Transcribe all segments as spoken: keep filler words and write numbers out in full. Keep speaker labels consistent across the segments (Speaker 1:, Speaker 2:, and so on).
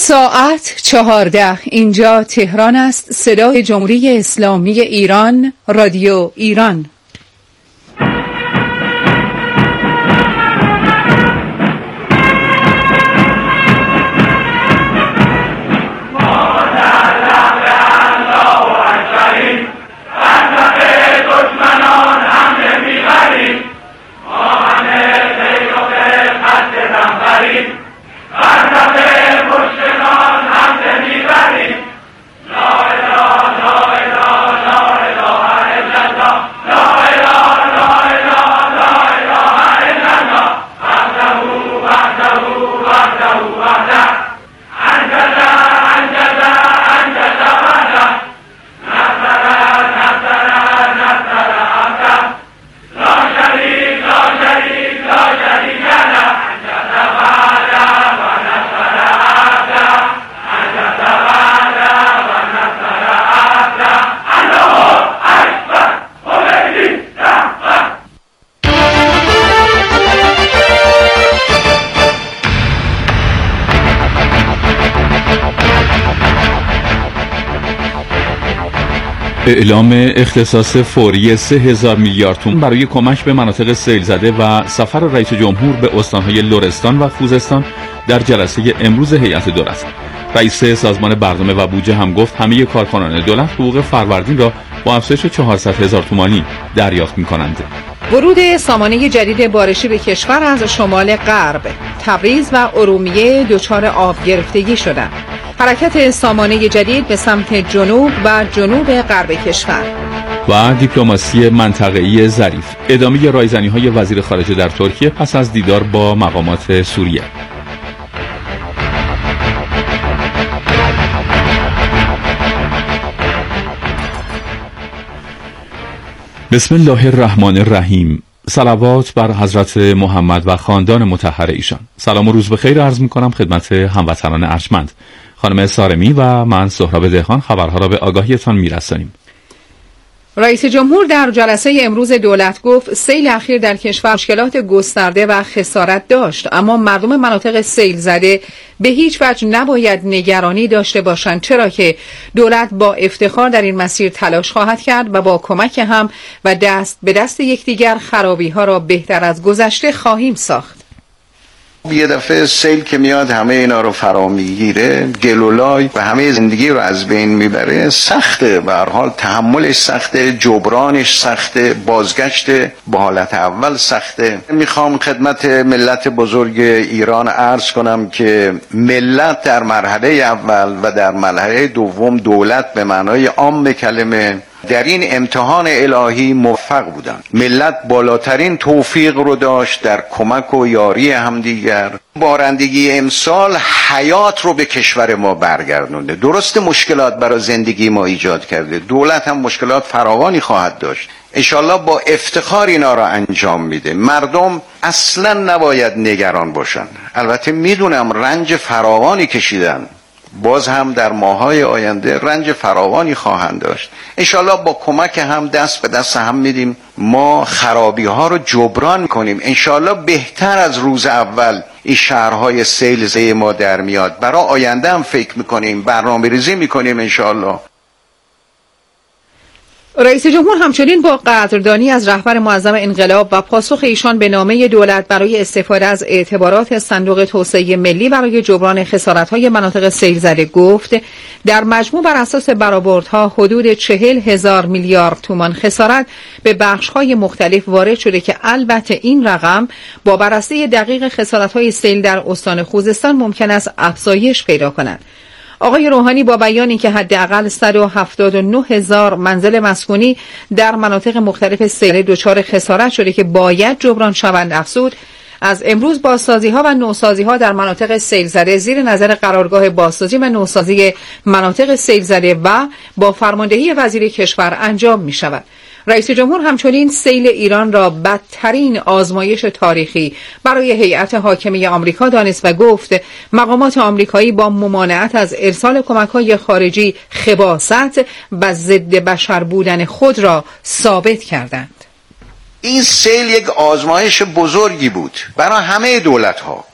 Speaker 1: ساعت چهارده، اینجا تهران است. صدای جمهوری اسلامی ایران، رادیو ایران.
Speaker 2: اعلام اختصاص فوری سه هزار میلیارد تومان برای کمک به مناطق سیل زده و سفر رئیس جمهور به استانهای لرستان و خوزستان در جلسه امروز هیئت دولت. رئیس سازمان برنامه و بودجه هم گفت همه کارکنان دولت حقوق فروردین را با افزایش چهارصد هزار تومانی دریافت می‌کنند.
Speaker 1: ورود سامانه جدید بارشی به کشور از شمال غرب، تبریز و ارومیه دچار آب گرفتگی شدند. حرکت سامانه جدید به سمت جنوب و جنوب غرب کشور.
Speaker 2: و دیپلماسی منطقه‌ای ظریف، ادامه رایزنی‌های وزیر خارجه در ترکیه پس از دیدار با مقامات سوریه. بسم الله الرحمن الرحیم. صلوات بر حضرت محمد و خاندان مطهر ایشان. سلام و روز بخیر عرض می‌کنم خدمت هموطنان ارجمند. خانم سارمی و من سهراب دهقان خبرها را به آگاهیتان می‌رسانیم.
Speaker 1: رئیس جمهور در جلسه امروز دولت گفت سیل اخیر در کشور مشکلات گسترده و خسارت داشت، اما مردم مناطق سیل زده به هیچ وجه نباید نگرانی داشته باشند، چرا که دولت با افتخار در این مسیر تلاش خواهد کرد و با کمک هم و دست به دست یکدیگر خرابی‌ها را بهتر از گذشته خواهیم ساخت.
Speaker 3: یه دفعه سیل که میاد همه اینا رو فرا میگیره، گلولای و همه زندگی رو از بین میبره، سخته. به هر حال تحملش سخته، جبرانش سخته، بازگشت به حالت اول سخته. میخوام خدمت ملت بزرگ ایران عرض کنم که ملت در مرحله اول و در مرحله دوم دولت به معنای عام کلمه در این امتحان الهی موفق بودن. ملت بالاترین توفیق رو داشت در کمک و یاری همدیگر. بارندگی امسال حیات رو به کشور ما برگردونده. درست مشکلات برای زندگی ما ایجاد کرده، دولت هم مشکلات فراوانی خواهد داشت. انشالله با افتخار اینا را انجام میده. مردم اصلا نباید نگران باشن. البته میدونم رنج فراوانی کشیدن، باز هم در ماهای آینده رنج فراوانی خواهند داشت. انشالله با کمک هم دست به دست هم میدیم ما خرابی ها رو جبران کنیم. انشالله بهتر از روز اول این شهرهای سیل زده ما در میاد. برای آینده هم فکر میکنیم، برنامه ریزی میکنیم انشالله.
Speaker 1: رئیس جمهور همچنین با قدردانی از رهبر معظم انقلاب و پاسخ ایشان به نامه دولت برای استفاده از اعتبارات صندوق توسعه ملی برای جبران خسارت‌های مناطق سیل زده گفت در مجموع بر اساس برآوردها حدود چهل هزار میلیارد تومان خسارت به بخش‌های مختلف وارد شده که البته این رقم با بررسی دقیق خسارت‌های سیل در استان خوزستان ممکن است افزایش پیدا کند. آقای روحانی با بیانی که حداقل صد و هفتاد و نه هزار منزل مسکونی در مناطق مختلف سیل دچار خسارت شده که باید جبران شوند افزود، از امروز بازسازی‌ها و نوسازی‌ها در مناطق سیل زده زیر نظر قرارگاه بازسازی و نوسازی مناطق سیل زده و با فرماندهی وزیر کشور انجام می‌شود. رئیس جمهور همچنین سیل ایران را بدترین آزمایش تاریخی برای هیئت حاکمه آمریکا دانست و گفت مقامات آمریکایی با ممانعت از ارسال کمک‌های خارجی خباثت و ضد بشر بودن خود را ثابت کردند.
Speaker 3: این سیل یک آزمایش بزرگی بود برای همه دولت‌ها.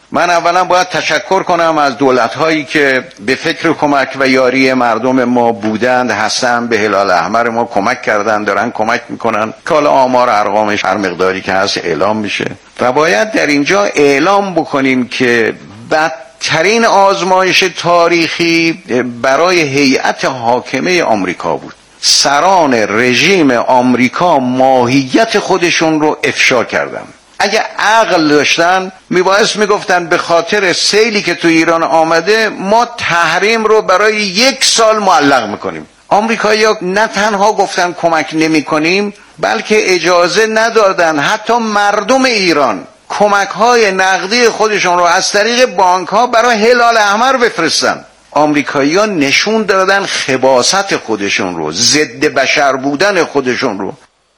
Speaker 3: من اولا باید تشکر کنم از دولت‌هایی که به فکر کمک و یاری مردم ما بودند، هستند، به هلال احمر ما کمک کردند، دارن کمک میکنن که حالا آمار ارقامش هر مقداری که هست اعلام میشه. و باید در اینجا اعلام بکنیم که بدترین آزمایش تاریخی برای هیئت حاکمه آمریکا بود. سران رژیم آمریکا ماهیت خودشون رو افشا کردن. اگه عقل داشتن میبایست میگفتن به خاطر سیلی که تو ایران آمده ما تحریم رو برای یک سال معلق میکنیم. آمریکایی‌ها نه تنها گفتن کمک نمیکنیم، بلکه اجازه ندادن حتی مردم ایران کمک‌های نقدی خودشون رو از طریق بانک‌ها برای هلال احمر بفرستن. آمریکایی‌ها نشون دادن خباثت خودشون رو، ضد بشر بودن خودشون رو.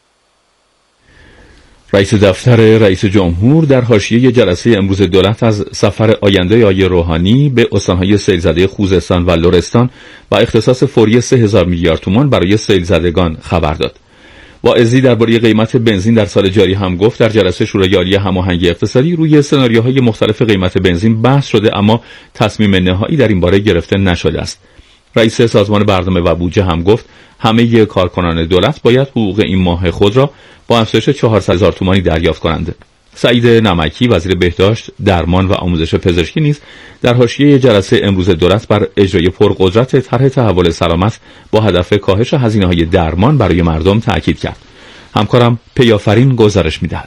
Speaker 2: رئیس دفتر رئیس جمهور در حاشیه جلسه امروز دولت از سفر آینده آقای روحانی به استان‌های سیل‌زده خوزستان و لرستان با اختصاص فوری سه هزار میلیارد تومان برای سیل‌زدگان خبر داد. واعظی درباره قیمت بنزین در سال جاری هم گفت در جلسه شورای عالی هماهنگی اقتصادی روی سناریوهای مختلف قیمت بنزین بحث شده، اما تصمیم نهایی در این باره گرفته نشده است. رئیس سازمان برنامه و بودجه هم گفت همه کارکنان دولت باید حقوق این ماه خود را با افزایش چهارصد هزار تومانی دریافت کنند. سعید نمکی وزیر بهداشت، درمان و آموزش پزشکی نیز در حاشیه جلسه امروز دولت بر اجرای پرقدرت طرح تحول سلامت با هدف کاهش هزینه‌های درمان برای مردم تاکید کرد. همکارم پیافرین گزارش می‌دهد.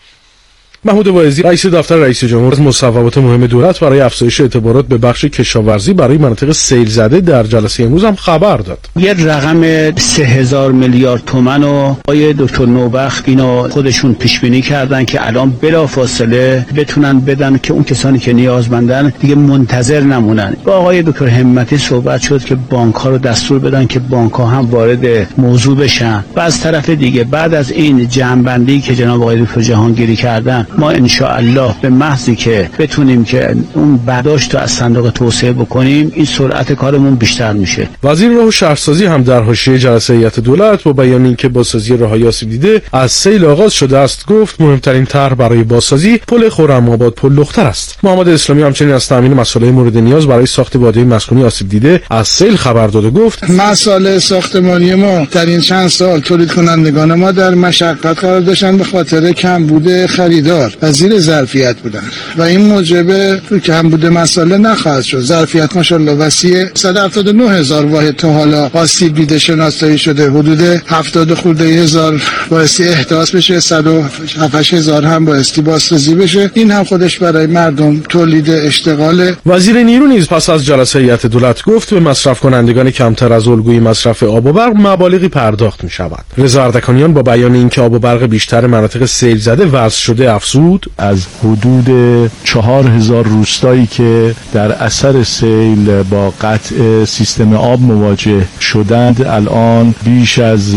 Speaker 4: محمود واعظی رئیس دفتر رئیس جمهور از مصوبات مهم دولت برای افزایش اعتبارات به بخش کشاورزی برای مناطق سیل زده در جلسه امروز هم خبر داد.
Speaker 5: یه رقم سه هزار میلیارد تومان و آقای دکتر نوبخت اینو خودشون پیش بینی کردن که الان بلافاصله بتونن بدن که اون کسانی که نیازمندن دیگه منتظر نمونن. با آقای دکتر همتی صحبت شد که بانک ها رو دستور بدن که بانک ها هم وارد موضوع بشن. و از طرف دیگه بعد از این جمع‌بندی که جناب آقای دکتر جهانگیری کردن، ما ان شاء الله به محضی که بتونیم که اون برداشت رو از صندوق توسعه بکنیم، این سرعت کارمون بیشتر میشه.
Speaker 4: وزیر راه و شهرسازی هم در حاشیه جلسه هیئت دولت با بیان اینکه بازسازی راههای آسیب دیده از سیل آغاز شده است گفت مهمترین طرح برای بازسازی پل خرم‌آباد پل لختر است. محمد اسلامی همچنین از تامین مسائل مورد نیاز برای ساخت وادی مسکونی آسیب دیده از سیل خبر داد و گفت
Speaker 6: مسائل ساختمانی ما در این چند سال تولید کنندگان ما در مشقت قرار داشتن به خاطر کمبود خریدار و زیر ظرفیت بودن و این موجب کمبود مسائل نخواهد شد. ظرفیت ماشاءالله وسیع صد و هفتاد و نه هزار واحد تا حالا آسیب دیده شناسایی شده، حدود هفتاد خورده هزار بایستی احداث بشه، صد و هفت هزار هم بایستی بازسازی بشه. این هم خودش برای مردم تولید اشتغاله.
Speaker 4: وزیر نیرو نیز پس از جلسه هیئت دولت گفت به مصرف کنندگان کمتر از الگوی مصرف آب و برق مبالغی پرداخت می شود. رضا اردکانیان با بیان اینکه آب و برق بیشتر مناطق سیل زده وصل شده افزود
Speaker 7: از حدود چهار هزار روستایی که در اثر سیل با قطع سیستم آب مواجه شدند، الان بیش از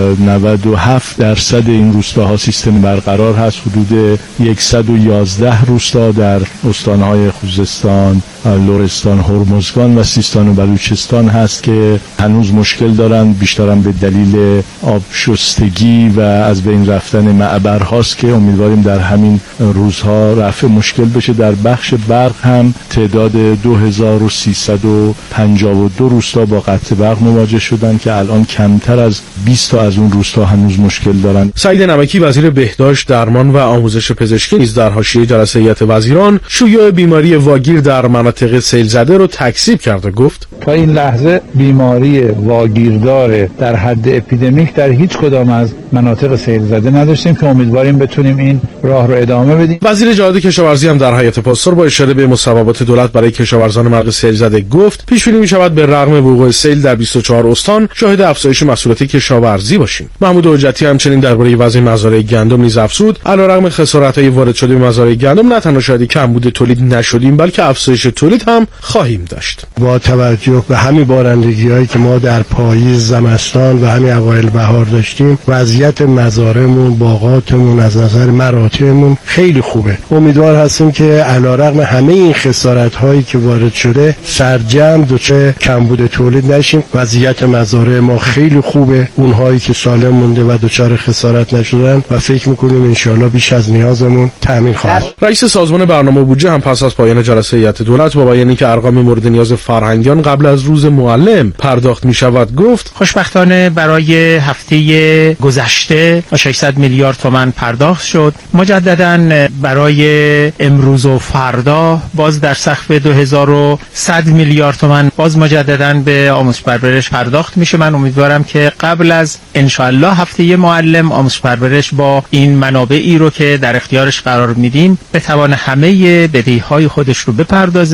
Speaker 7: نود و هفت درصد این روستاها سیستم برقرار هست. حدود صد و یازده روستا در استانهای خوزستان، لرستان، هرمزگان و سیستان و بلوچستان هست که هنوز مشکل دارن، بیشترم به دلیل آب شستگی و از بین رفتن معبر هاست که امیدواریم در همین روزها رفع مشکل بشه. در بخش برق هم تعداد دو هزار و سیصد و پنجاه و دو روستا با قطع برق مواجه شدن که الان کمتر از بیست تا از اون روستا هنوز مشکل دارن.
Speaker 4: سعید نمکی وزیر بهداشت، درمان و آموزش پزشکی نیز در حاشیه جلسه هیئت وزیران شیوع بیماری واگیر در مناطق سیل زده رو تکذیب کرد و گفت
Speaker 8: تا این لحظه بیماری واگیردار در حد اپیدمیک در هیچ کدام از مناطق سیل زده نداشتیم که امیدواریم بتونیم این راه رو ادامه بدیم.
Speaker 4: وزیر جهاد کشاورزی هم در هیئت پاسدار با اشاره به مصوبات دولت برای کشاورزان مرغ سیل زده گفت پیش بینی می‌شود به رغم وقوع سیل در بیست و چهار استان شاهد افزایش محصولات کشاورزی باشیم. محمود حجتی همچنین درباره وضع مزارع گندم نیز افزود علیرغم خسارت‌های وارد شده به مزارع گندم نه تنها شاید کمبود تولید نشدیم بلکه افزایش تولید هم خواهیم داشت.
Speaker 9: با توجه به همین بارندگی‌هایی که ما در پاییز، زمستان و همین اوایل بهار داشتیم، وضعیت مزارعمون، باغاتمون از نظر مراتع کشورمون خیلی خوبه. امیدوار هستیم که علیرغم همه این خسارت هایی که وارد شده سرجم دچار کمبود تولید نشیم. وضعیت مزارع ما خیلی خوبه، اونهایی که سالم مونده و دچار خسارت نشدن و فکر میکنیم انشالله بیش از نیازمون تامین خواهد.
Speaker 4: رئیس سازمان برنامه بودجه هم پس از پایان جلسه هیئت دولت با بیانی که ارقام مورد نیاز فرهنگیان قبل از روز معلم پرداخت میشود گفت
Speaker 10: خوشبختانه برای هفته گذشته ششصد میلیارد تومان پرداخت شد. مجدداً برای امروز و فردا باز در سقف دو هزار و صد میلیارد تومان باز مجدداً به آموزش پرورش پرداخت میشه. من امیدوارم که قبل از انشالله هفته معلم آموزش پرورش با این منابعی رو که در اختیارش قرار میدیم بتوانه همه بدهی‌های خودش رو بپردازه.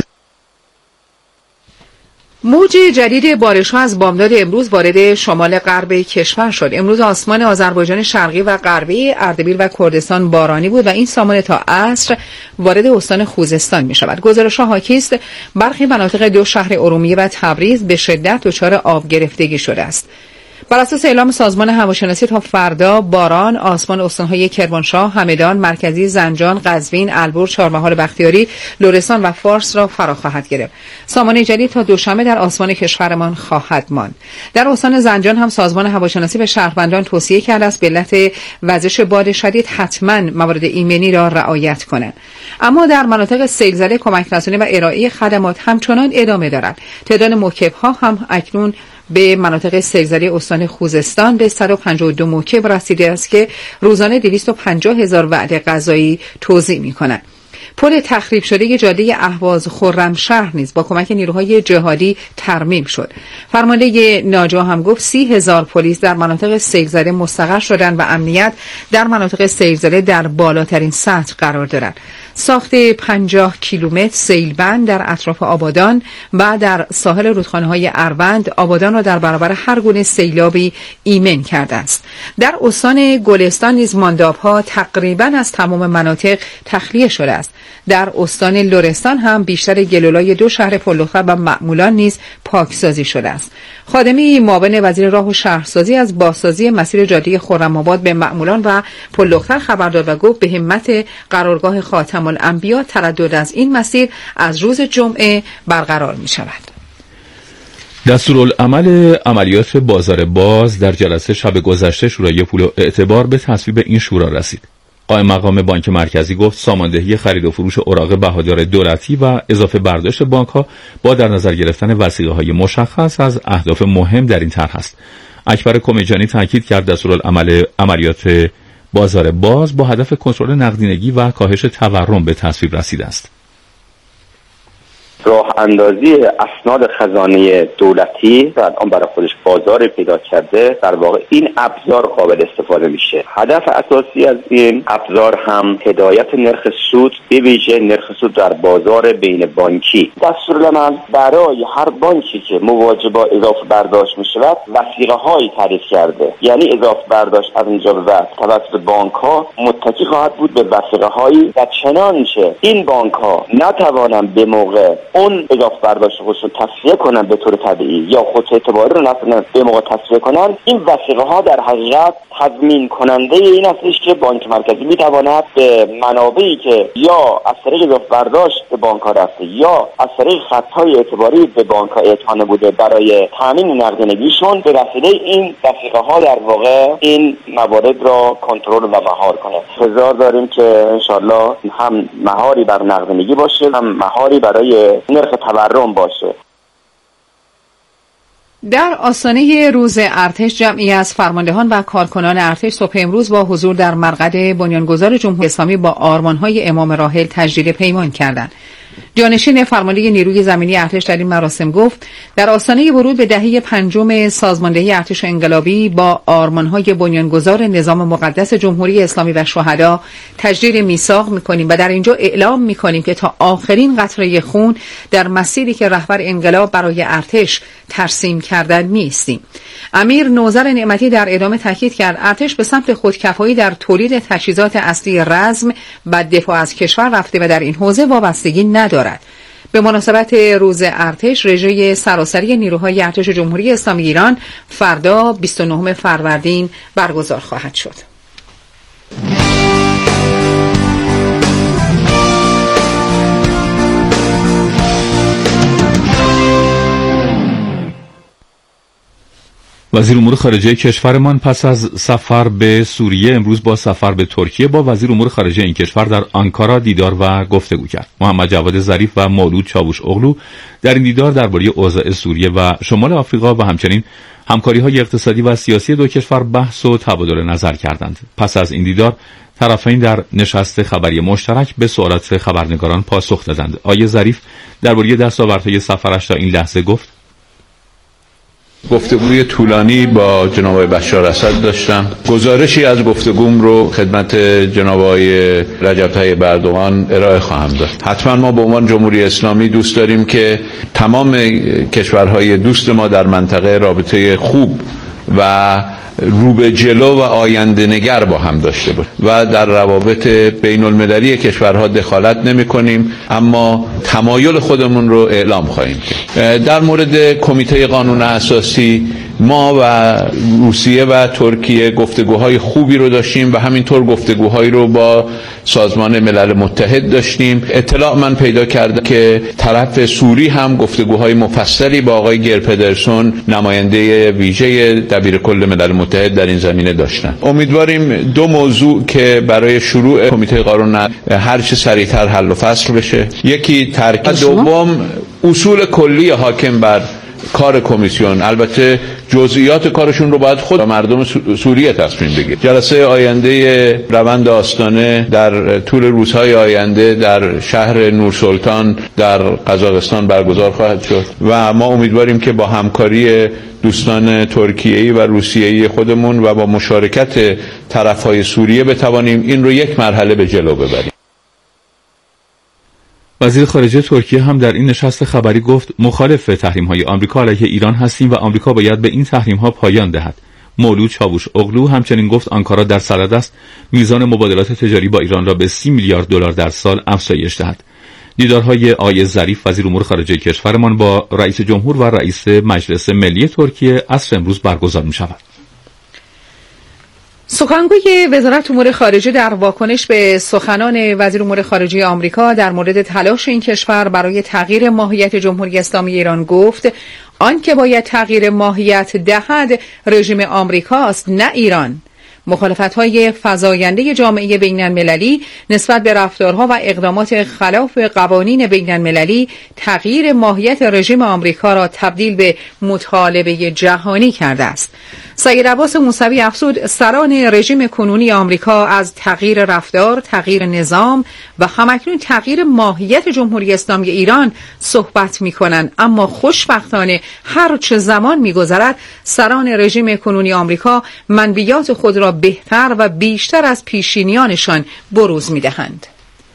Speaker 1: موج جدید بارش‌ها از بامداد امروز وارد شمال غرب کشور شد. امروز آسمان آذربایجان شرقی و غربی، اردبیل و کردستان بارانی بود و این سامانه تا عصر وارد استان خوزستان می‌شود. گزارش‌ها حاکی است برخی مناطق دو شهر ارومیه و تبریز به شدت دچار آب گرفتگی شده است. بر اساس اعلام سازمان هواشناسی تا فردا باران آسمان استان‌های کرمانشاه، همدان، مرکزی، زنجان، قزوین، البرز، چهارمحال بختیاری، لرستان و فارس را فرا خواهد گرفت. سامانه جدید تا دوشنبه در آسمان کشورمان خواهد ماند. در استان زنجان هم سازمان هواشناسی به شهروندان توصیه کرده است به علت وزش باد شدید حتما موارد ایمنی را رعایت کنند. اما در مناطق سیل‌زده کمک رسانی و ارائه خدمات همچنان ادامه دارد. تعداد موکب‌ها هم اکنون به مناطق سیل‌زده استان خوزستان به صد و پنجاه و دو موکب رسیده است که روزانه دویست و پنجاه هزار وعده غذایی توزیع می‌کنند. پل تخریب شده جاده اهواز خرمشهر نیز با کمک نیروهای جهادی ترمیم شد. فرمانده ناجا هم گفت سی هزار پلیس در مناطق سیل‌زده مستقر شدند و امنیت در مناطق سیل‌زده در بالاترین سطح قرار دارد. ساخت پنجاه کیلومتر سیلبند در اطراف آبادان و در ساحل رودخانه‌های اروند آبادان را در برابر هر گونه سیلابی ایمن کرده است. در استان گلستان نیز مانداب‌ها تقریباً از تمام مناطق تخلیه شده است. در استان لرستان هم بیشتر گلولای دو شهر پلوخر و معمولان نیز پاکسازی شده است. خادمی معاون وزیر راه و شهرسازی از بازسازی مسیر جاده خرم‌آباد به معمولان و پلوخر خبر داد و گفت به همت قرارگاه خاتم الانبیا تردد از این مسیر از روز جمعه برقرار می شود.
Speaker 2: دستورالعمل عملیات بازار باز در جلسه شب گذشته شورای پول و اعتبار به تصویب این شورا رسید. قائم مقام بانک مرکزی گفت ساماندهی خرید و فروش اوراق بهادار دولتی و اضافه برداشت بانک‌ها با در نظر گرفتن وثیقه‌های مشخص از اهداف مهم در این طرح است. اکبر کمیجانی تاکید کرد دستورالعمل عملیات بازار باز با هدف کنترل نقدینگی و کاهش تورم به تصویب رسیده است.
Speaker 11: راه اندازی اسناد خزانه دولتی و الان برای خودش بازار پیدا کرده، در واقع این ابزار قابل استفاده میشه. هدف اساسی از این ابزار هم هدایت نرخ سود، به ویژه نرخ سود در بازار بین بانکی. دستورالعمل برای هر بانکی که مواجه با اضافه برداشت میشود وثیقه هایی تعریف کرده، یعنی اضافه برداشت از اینجا به بعد توسط بانک ها متکی خواهد بود به وثیقه هایی و چنانچه این بانک ها نتوانند به موقع اون اضافه برداشت خودشون تصفیه کنن به طور طبیعی یا خود اعتباری رو نتونن به موقع تصفیه کنن، این وثیقه ها در حقیقت تضمین کننده این هستش که بانک مرکزی میتواند به منابعی که یا از طریق اضافه برداشت به بانک ها رفته یا از طریق خطهای اعتباری به بانک ها اعطا بوده برای تامین نقدینگیشون، به وسیله این وثیقه ها در واقع این موارد را کنترل و مهار کنه. انتظار داریم که انشالله هم مهاری بر نقدینگی باشه، هم مهاری برای نرخ تورم باشه.
Speaker 1: در آستانه روز ارتش جمعی از فرماندهان و کارکنان ارتش صبح امروز با حضور در مرقد بنیانگذار جمهوری اسلامی با آرمان‌های امام راحل تجدید پیمان کردند. جانشین فرمانده نیروی زمینی ارتش در این مراسم گفت در آستانه ورود به دهه پنجم سازماندهی ارتش انقلابی با آرمان‌های بنیانگذار نظام مقدس جمهوری اسلامی و شهدا تجدید میثاق می‌کنیم و در اینجا اعلام می‌کنیم که تا آخرین قطره خون در مسیری که رهبر انقلاب برای ارتش ترسیم کردند می‌ایستیم. امیر نوذر نعمتی در ادامه تاکید کرد ارتش به سمت خودکفایی در تولید تجهیزات اصلی رزم و دفاع از کشور رفته و در این حوزه وابستگی ندارد. به مناسبت روز ارتش رژه سراسری نیروهای ارتش جمهوری اسلامی ایران فردا بیست و نهم فروردین برگزار خواهد شد.
Speaker 2: وزیر امور خارجه کشورمان پس از سفر به سوریه امروز با سفر به ترکیه با وزیر امور خارجه این کشور در آنکارا دیدار و گفتگو کرد. محمد جواد ظریف و مولود چاوش اغلو در این دیدار درباره اوضاع سوریه و شمال آفریقا و همچنین همکاری‌های اقتصادی و سیاسی دو کشور بحث و تبادل نظر کردند. پس از این دیدار طرفین در نشست خبری مشترک به سوالات خبرنگاران پاسخ دادند. آقای ظریف درباره دستاوردهای سفرش تا این لحظه گفت:
Speaker 12: گفتگوی طولانی با جناب آقای بشار اسد داشتم. گزارشی از گفتگوم رو خدمت جناب آقای رجب طیب اردوغان ارائه خواهم داد. حتما ما به عنوان جمهوری اسلامی دوست داریم که تمام کشورهای دوست ما در منطقه رابطه خوب و رو به جلو و آینده نگر با هم داشته بود و در روابط بین المللی کشورها دخالت نمی کنیم، اما تمایل خودمون رو اعلام خواهیم کرد. در مورد کمیته قانون اساسی ما و روسیه و ترکیه گفتگوهای خوبی رو داشتیم و همینطور گفتگوهایی رو با سازمان ملل متحد داشتیم. اطلاع من پیدا کردم که طرف سوری هم گفتگوهای مفصلی با آقای گیر پدرسون نماینده ویژه دبیر کل ملل متحد در این زمینه داشتن. امیدواریم دو موضوع که برای شروع کمیته قانون هر چه سریعتر حل و فصل بشه، یکی ترکیب، دوم اصول کلی حاکم بر کار کمیسیون. البته جزئیات کارشون رو باید خود مردم سوریه تصمیم بگیره. جلسه آینده روند آستانه در طول روزهای آینده در شهر نورسلطان در قزاقستان برگزار خواهد شد و ما امیدواریم که با همکاری دوستان ترکیه‌ای و روسیه‌ای خودمون و با مشارکت طرف‌های سوریه بتوانیم این رو یک مرحله به جلو ببریم.
Speaker 2: وزیر خارجه ترکیه هم در این نشست خبری گفت مخالف تحریم‌های آمریکا علیه ایران هستیم و آمریکا باید به این تحریم‌ها پایان دهد. مولود چاوش اغلو همچنین گفت آنکارا در صدد است میزان مبادلات تجاری با ایران را به سی میلیارد دلار در سال افزایش دهد. دیدارهای آقای ظریف وزیر امور خارجه کشورمان با رئیس جمهور و رئیس مجلس ملی ترکیه عصر امروز برگزار می‌شود.
Speaker 1: سخنگوی وزارت امور خارجه در واکنش به سخنان وزیر امور خارجه آمریکا در مورد تلاش این کشور برای تغییر ماهیت جمهوری اسلامی ایران گفت آن که باید تغییر ماهیت دهد رژیم آمریکاست نه ایران. مخالفت‌های فزاینده جامعه بین‌المللی نسبت به رفتارها و اقدامات خلاف قوانین بین‌المللی تغییر ماهیت رژیم آمریکا را تبدیل به مطالبه جهانی کرده است. سید عباس موسوی افزود سران رژیم کنونی آمریکا از تغییر رفتار، تغییر نظام و همکنون تغییر ماهیت جمهوری اسلامی ایران صحبت می‌کنند، اما خوشبختانه هر چه زمان می‌گذرد سران رژیم کنونی آمریکا منبعات خود را بهتر و بیشتر از پیشینیانشان بروز می‌دهند.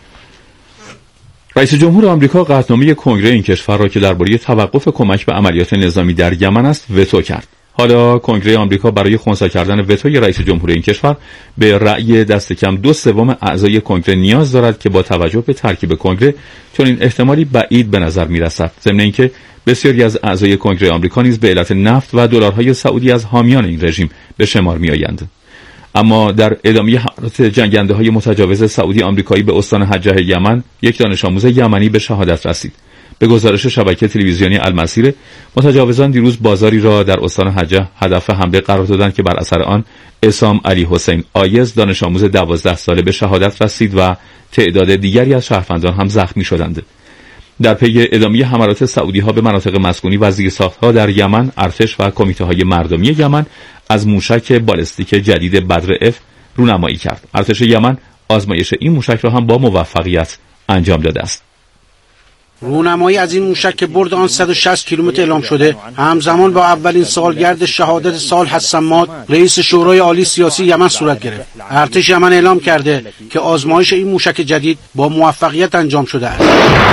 Speaker 2: رئیس جمهور آمریکا قطعنامه کنگره این کشور را که درباره توقف کمک به عملیات نظامی در یمن است وتو کرد. حالا کنگره آمریکا برای خنثی کردن وتوی رئیس جمهور این کشور به رأی دست کم دو سوم اعضای کنگره نیاز دارد که با توجه به ترکیب کنگره چون این احتمالی بعید به نظر می‌رسد. ضمن اینکه بسیاری از اعضای کنگره آمریکا نیز به علت نفت و دلارهای سعودی از حامیان این رژیم به شمار می‌آیند. اما در ادامه حملات جنگنده‌های متجاوز سعودی آمریکایی به استان حجه یمن یک دانش آموز یمنی به شهادت رسید. به گزارش شبکه تلویزیونی المسیر، متجاوزان دیروز بازاری را در استان حجه هدف حمله قرار دادند که بر اثر آن اسام علی حسین آیز دانش آموز دوازده ساله به شهادت رسید و تعداد دیگری از شهروندان هم زخمی شدند. در پی ادامه حملات سعودی‌ها به مناطق مسکونی و زیرساخت‌ها در یمن، ارتش و کمیته‌های مردمی یمن از موشک بالستیک جدید بدر اف رونمایی کرد. ارتش یمن آزمایش این موشک را هم با موفقیت انجام داده است.
Speaker 13: رونمایی از این موشک که برد آن صد و شصت کیلومتر اعلام شده همزمان با اولین سالگرد شهادت صالح الصماد رئیس شورای عالی سیاسی یمن صورت گرفت. ارتش یمن اعلام کرده که آزمایش این موشک جدید با موفقیت انجام شده است.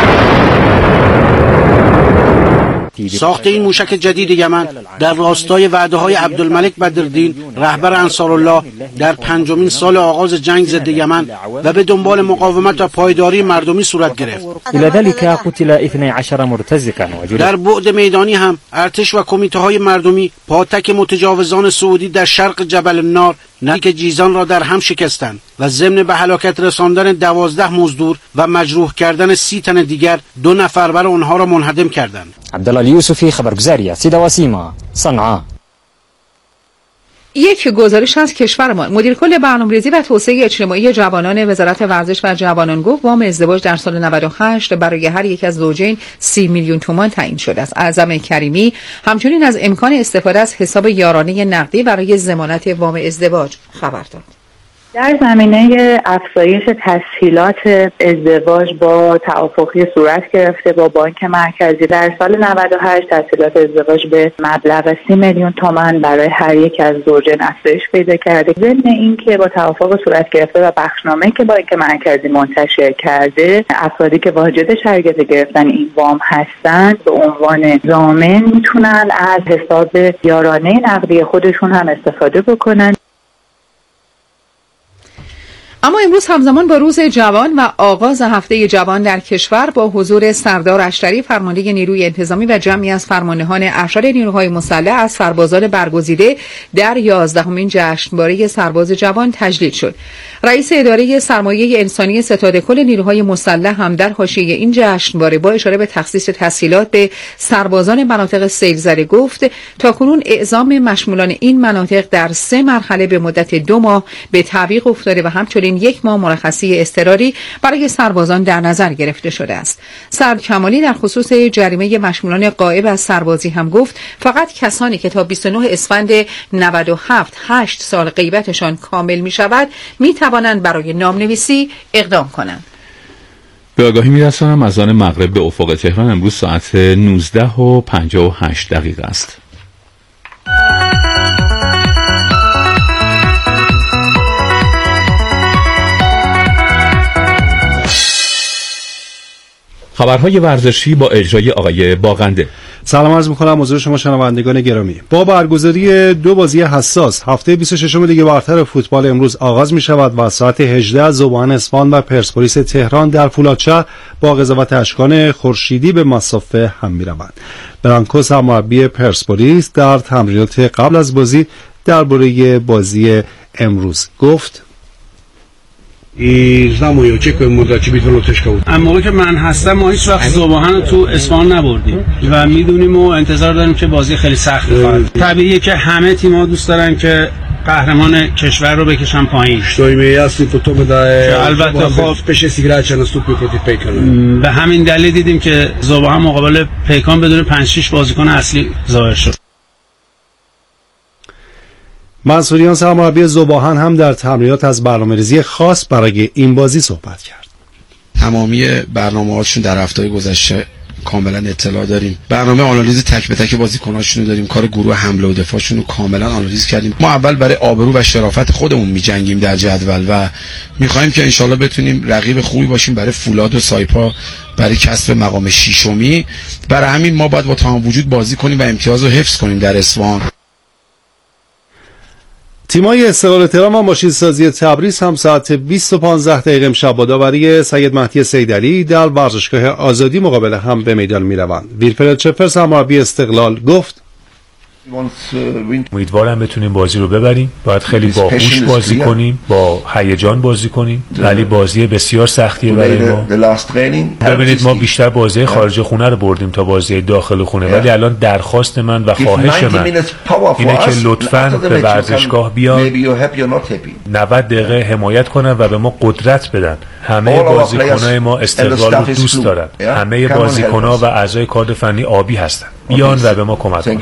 Speaker 13: ساخت این موشک جدید یمن در راستای وعده‌های عبدالملک بدرالدین رهبر انصارالله در پنجمین سال آغاز جنگ ضد یمن و به دنبال مقاومت و پایداری مردمی صورت گرفت. در بعد میدانی هم ارتش و کمیته‌های مردمی پاتک متجاوزان سعودی در شرق جبل النار نزدیک جیزان را در هم شکستند و ضمن به هلاکت رساندن دوازده مزدور و مجروح کردن سی تن دیگر دو نفر بر آنها را منهدم کردند.
Speaker 14: عبدالله یوسفی خبرگزاری سیدا وسیما صنعاء.
Speaker 1: یک گزارش از کشورمان. مدیر کل برنامه‌ریزی و توسعه اجتماعی جوانان وزارت ورزش و جوانان گفت وام ازدواج در سال نود و هشت برای هر یک از زوجین سی میلیون تومان تعیین شده است. اعظم کریمی همچنین از امکان استفاده از حساب یارانه نقدی برای ضمانت وام ازدواج خبر داد.
Speaker 14: در زمینه افزایش تسهیلات ازدواج با توافقی صورت گرفته با بانک مرکزی در سال نود و هشت تسهیلات ازدواج به مبلغ سی میلیون تومان برای هر یک از زوجین افزایش پیدا کرده. ضمن اینکه با توافق صورت گرفته و بخشنامه‌ای که بانک مرکزی منتشر کرده، افرادی که واجد شرکت گرفتن این وام هستند به عنوان ضامن میتونن از حساب یارانه نقدی خودشون هم استفاده بکنن.
Speaker 1: اما امروز همزمان با روز جوان و آغاز هفته جوان در کشور با حضور سردار اشتری فرمانده نیروی انتظامی و جمعی از فرماندهان ارشد نیروهای مسلح از سربازان برگزیده در یازدهمین جشنواره سرباز جوان تجلیل شد. رئیس اداره سرمایه انسانی ستاد کل نیروهای مسلح هم در حاشیه این جشنواره با اشاره به تخصیص تسهیلات به سربازان مناطق سیل زده گفت تاکنون اعزام مشمولان این مناطق در سه مرحله به مدت دو ماه به تعویق افتاده و همچنین یک ماه مرخصی اضطراری برای سربازان در نظر گرفته شده است. سرد کمالی در خصوص جریمه مشمولان غایب از سربازی هم گفت فقط کسانی که تا بیست و نه اسفند نود و هفت هشت سال غیبتشان کامل می شود می توانند برای نامنویسی اقدام کنند.
Speaker 2: به آگاهی می‌رسانم از آن مغرب به افق تهران امروز ساعت نوزده و پنجاه و هشت دقیقه است. خبرهای ورزشی با اجرای آقای باغنده.
Speaker 15: سلام عرض می‌کنم حضور شما شنوندگان گرامی. با برگزاری دو بازی حساس هفته بیست و ششم لیگ برتر فوتبال امروز آغاز می‌شود و ساعت هجده ذوبان اصفهان و پرسپولیس تهران در فولادشهر با قضاوت اشکان خورشیدی به مصافه هم می‌روند. برانکو سرمربی پرسپولیس در تمرینات قبل از بازی درباره بازی امروز گفت:
Speaker 16: I znamo i očekujemo da će biti vrlo teška utakmica.
Speaker 13: اما موقعی که من هستم ما هیچ وقت ذوبان رو تو اصفهان نبردیم و میدونیم و انتظار داریم که بازی خیلی سخت خواهد. طبیعیه که همه تیم‌ها دوست دارن که قهرمان کشور رو بکشن پایین.
Speaker 16: Što im je jasno po tome da je
Speaker 13: البته خب
Speaker 16: pet šest igrača nastupio protiv Pekana.
Speaker 13: به همین دلیل دیدیم که ذوبان مقابل پیکان بدون پنج شش بازیکن اصلی ظاهر شد.
Speaker 15: منصوریان سرمربی ذوبان هم در تمرینات از برنامه‌ریزی خاص برای این بازی صحبت کرد.
Speaker 17: تمامی برنامه‌هاشون در هفته‌های گذشته کاملا اطلاع داریم. برنامه آنالیز تک به تک بازیکن‌هاشون رو داریم. کار گروه حمله و دفاعشون رو کاملا آنالیز کردیم. ما اول برای آبرو و شرافت خودمون می‌جنگیم در جدول و می‌خوایم که انشالله بتونیم رقیب خوبی باشیم برای فولاد و سایپا برای کسب مقام ششمی. برای همین ما باید با تمام وجود بازی کنیم و امتیاز رو حفظ کنیم در اصفهان.
Speaker 15: تیمای استقلال تهران و ماشین سازی تبریز هم ساعت بیست و پانزده دقیقه امشب با داوری سید مهدی سیدعلی در ورزشگاه آزادی مقابل هم به میدان میروند. ویلفرد چپر سرمربی استقلال گفت:
Speaker 18: امیدوارم بتونیم بازی رو ببریم. باید خیلی باهوش بازی کنیم، با هیجان بازی کنیم، ولی بازی بسیار سختیه برای ما. ببینید ما بیشتر بازی خارج خونه رو بردیم تا بازی داخل خونه، ولی الان درخواست من و خواهش من اینه که لطفاً به ورزشگاه بیان، نود دقیقه حمایت کنن و به ما قدرت بدن. همه بازیکنای ما استقلال رو دوست دارن، همه بازیکن‌ها و اعضای کادر فنی آبی هستن. بیان و به ما کمک کنن.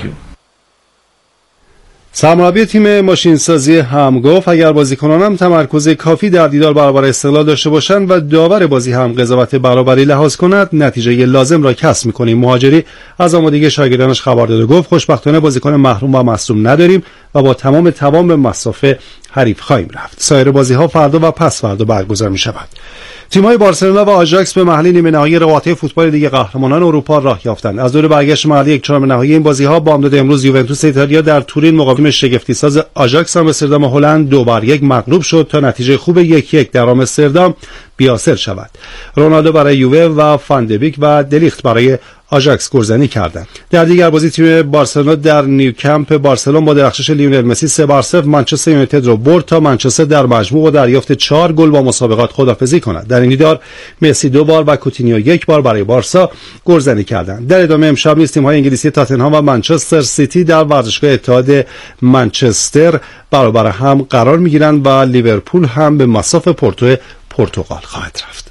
Speaker 15: سرمربی تیم ماشین سازی هم گفت اگر بازیکنان هم تمرکز کافی در دیدار برابر استقلال داشته باشند و داور بازی هم قضاوت برابری لحاظ کند نتیجه لازم را کسب می‌کنیم. مهاجری از آمادگی شاگردانش خبر داد و گفت خوشبختانه بازیکن محروم و مصدوم نداریم و با تمام توان به مسافه حریف خواهیم رفت. سایر بازی‌ها فردا و پس فردا برگزار می‌شود. تیم‌های بارسلونا و آژاکس به مرحله نیمه نهایی رقابت‌های فوتبال لیگ قهرمانان اروپا راه یافتند. از دور برگشت مرحله یک چهارم نهایی این بازی‌ها بامداد امروز یوونتوس ایتالیا در تورین مقابل شگفتی‌ساز آژاکس آمستردام هلند دو بر یک مغلوب شد تا نتیجه خوب یک یک در آمستردام بی‌حاصل شود. رونالدو برای یووه و فاندبیک و دلیخت برای آژاکس گلزنی کردند. در دیگر بازی تیم بارسلونا در نیوکمپ بارسلون با درخشش لیونل مسی سه بر صفر منچستر یونایتد را برد تا منچستر در مجموع با دریافت چهار گل با مسابقات خداحافظی کند. در این دیدار مسی دو بار و کوتینیو یک بار برای بارسا گلزنی کردند. در ادامه امشب نیز تیم‌های انگلیسی تاتنهام و منچستر سیتی در ورزشگاه اتحاد منچستر برابر هم قرار می‌گیرند و لیورپول هم به مصاف پورتو پرتغال خواهد رفت.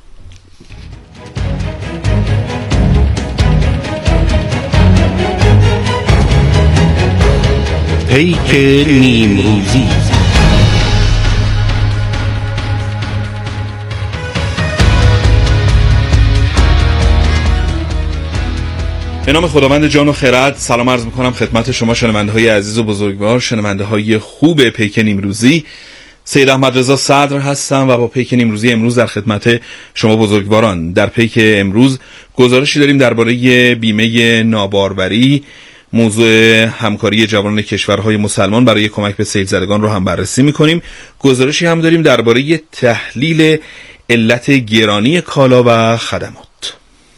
Speaker 19: پیک نیمروزی.
Speaker 20: به نام خداوند جان و خرد سلام عرض میکنم خدمت شما شنونده های عزیز و بزرگوار، شنونده های خوب پیک نیمروزی. سید احمد رضا صدر هستم و با پیک نیمروزی امروز در خدمت شما بزرگواران. در پیک امروز گزارشی داریم درباره بیمه ناباروری. موضوع همکاری جوانان کشورهای مسلمان برای کمک به سیل زدگان رو هم بررسی میکنیم. گزارشی هم داریم درباره تحلیل علت گرانی کالا و خدمات.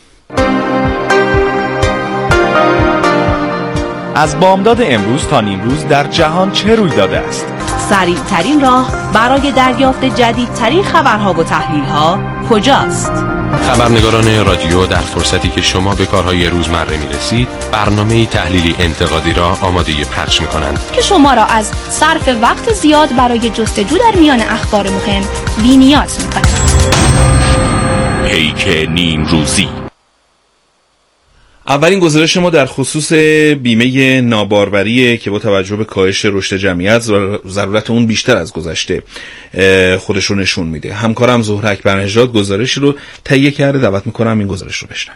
Speaker 21: از بامداد امروز تا نیمروز در جهان چه روی داده است؟
Speaker 22: سریع ترین راه برای دریافت جدیدترین خبرها و تحلیل‌ها کجاست؟
Speaker 23: خبرنگاران رادیو در فرصتی که شما به کارهای روزمره می‌رسید، برنامه‌ای تحلیلی انتقادی را آماده پخش می‌کنند
Speaker 22: که شما را از صرف وقت زیاد برای جستجو در میان اخبار مهم بی‌نیاز می‌کند.
Speaker 21: پیک نیمروزی.
Speaker 20: اولین گزارش ما در خصوص بیمه ناباروری که با توجه به کاهش رشد جمعیت ضرورت اون بیشتر از گذشته خودش رو نشون میده. همکارم زهره اکبرنژاد گزارشی رو تهیه کرده، دعوت میکنم این گزارش رو بشنوید.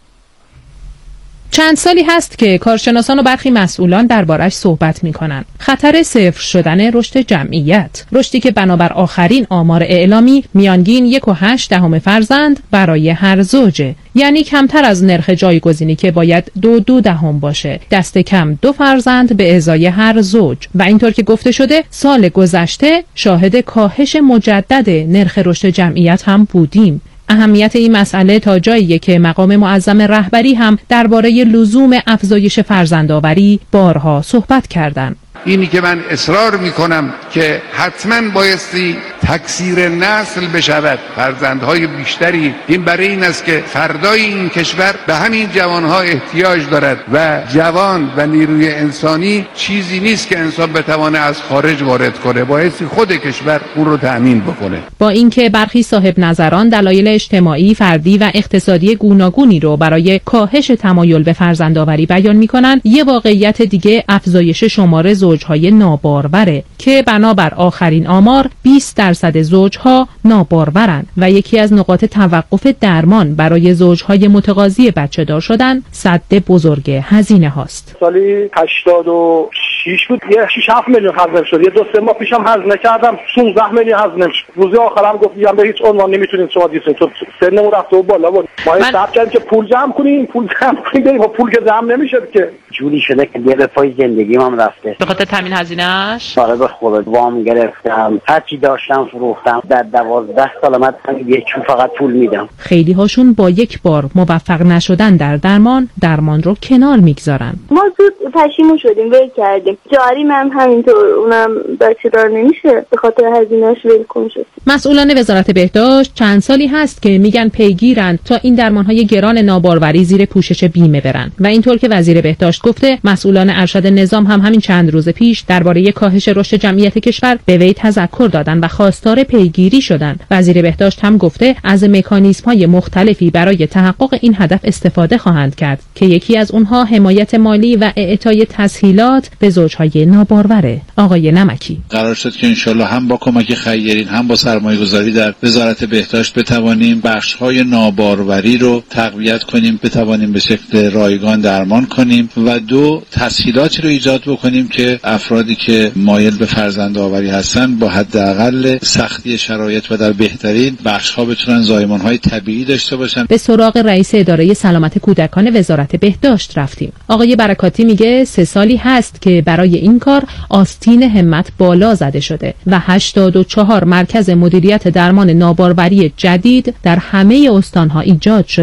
Speaker 1: چند سالی هست که کارشناسان و برخی مسئولان دربارش صحبت می‌کنند. خطر صفر شدن رشد جمعیت، رشدی که بنابر آخرین آمار اعلامی میانگین یک و هشت دهم فرزند برای هر زوجه، یعنی کمتر از نرخ جایگزینی که باید دو دو دهم باشه، دست کم دو فرزند به ازای هر زوج. و اینطور که گفته شده سال گذشته شاهد کاهش مجدد نرخ رشد جمعیت هم بودیم. اهمیت این مسئله تا جاییه که مقام معظم رهبری هم درباره لزوم افزایش فرزندآوری بارها صحبت کردند.
Speaker 24: اینی که من اصرار میکنم که حتما بایستی تکثیر نسل بشود، فرزندهای بیشتری، این برای این است که فردای این کشور به همین جوانها احتیاج دارد و جوان و نیروی انسانی چیزی نیست که انسان بتوانه از خارج وارد کنه، بایستی خود کشور اون رو تأمین بکنه.
Speaker 1: با اینکه برخی صاحب نظران دلایل اجتماعی، فردی و اقتصادی گوناگونی رو برای کاهش تمایل به فرزندآوری بیان میکنن، یه واقعیت دیگه افزایش شمار زوجهای ناباروره که بنابر آخرین آمار بیست درصد زوجها نابارورند و یکی از نقاط توقف درمان برای زوجهای متقاضی بچه دار شدن سد بزرگ هزینه هاست.
Speaker 25: سالی هشتاد و شش بود، یه شش هفت میلیون هزینه شد. یه دو سه ماه پیشم هزینه کردم شانزده میلیون هزینه شد. روزی آخرام گفتم به هیچ عنوان نمیتونید شما دیسین، چون سنمون رفته و بالا بود. ما من... حساب کردیم که پول جمع کنیم، پول جمع کنیم، بریم پول که جمع نمیشه که
Speaker 26: جوری شده که دیگه به پای زندگیم هم رفته.
Speaker 1: به خاطر تامین هزینه‌اش
Speaker 26: آره به خدا وام گرفتم، هر چی داشتم فروختم. در دوازده سال من یه چون فقط پول میدم.
Speaker 1: خیلی هاشون با یک بار موفق نشدن در درمان، درمان رو کنار میگذارن.
Speaker 27: ما زود پشیمون شدیم، ول کردیم. جاری من همینطور، اونم بچه دار نمیشه، به خاطر هزینه‌اش ول کن شد.
Speaker 1: مسئولان وزارت بهداشت چند سالی هست که میگن پیگیرن تا این درمانهای گران ناباروری زیر پوشش بیمه برن و اینطور که وزیر بهداشت گفته، مسئولان ارشد نظام هم همین چند روز پیش درباره کاهش رشد جمعیت کشور به وی تذکر دادن و خواستار پیگیری شدن. وزیر بهداشت هم گفته از مکانیزم‌های مختلفی برای تحقق این هدف استفاده خواهند کرد که یکی از اونها حمایت مالی و اعطای تسهیلات به زوجهای ناباروره. آقای نمکی:
Speaker 28: قرار شد که انشالله هم با کمک خیرین هم با سرمایه‌گذاری در وزارت بهداشت بتوانیم بخش‌های ناباروری رو تقویت کنیم، بتوانیم به شکل رایگان درمان کنیم و دو تسهیلاتی رو ایجاد بکنیم که افرادی که مایل به فرزندآوری هستن با حداقل سختی شرایط و در بهترین بخش‌ها بتونن زایمان‌های طبیعی داشته باشن.
Speaker 1: به سراغ رئیس اداره سلامت کودکان وزارت بهداشت رفتیم. آقای برکاتی میگه سه سالی هست که برای این کار آستین همت بالا زده شده و هشتاد و چهار مرکز مدیریت درمان ناباروری جدید در همه استان‌ها ایجاد شده.